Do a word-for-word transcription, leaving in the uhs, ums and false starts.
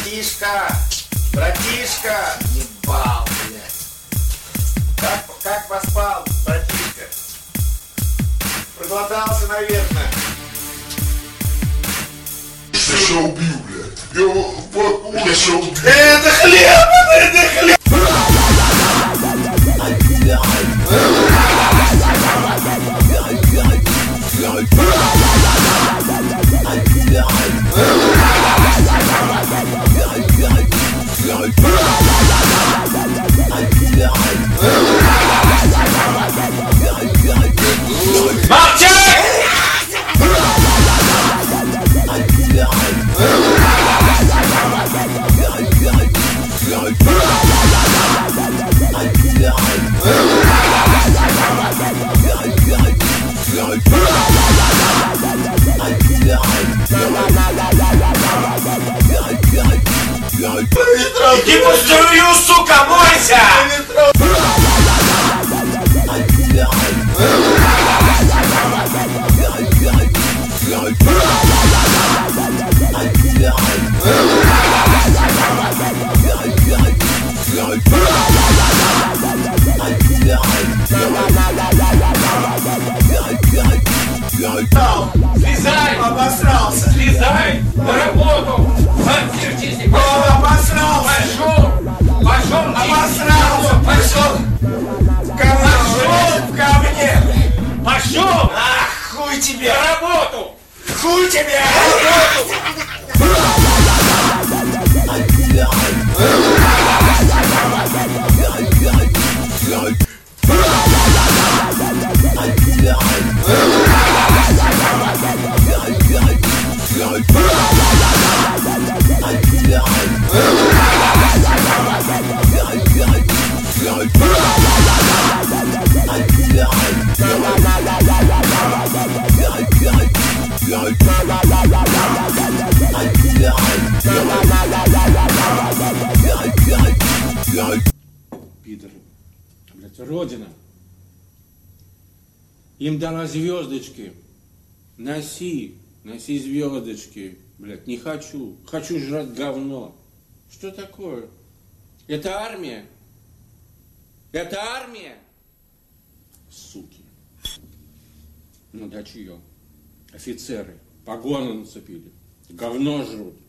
Братишка! Братишка! Ебал, блядь. Как, как поспал, братишка? Проголодался, наверное. Я сейчас убью, блядь. Я его я сейчас убью. Это хлеб! Это хлеб! Молчать! Иди под струю, сука, мойся! Слезай! Обосрался! Слезай на работу! Квартир чистить! О, обосрался! Пошел! Пошел! Обосрался! Пошел! Пошел в говне! Пошел! Ах, хуй тебе! На работу! Хуй тебе! Пидоры. Блять, Родина. Им дала звездочки. Носи. Носи звездочки. Блять, не хочу. Хочу жрать говно. Что такое? Это армия? Это армия? Суки. Ну да чье? Офицеры. Погоны нацепили. Говно жрут.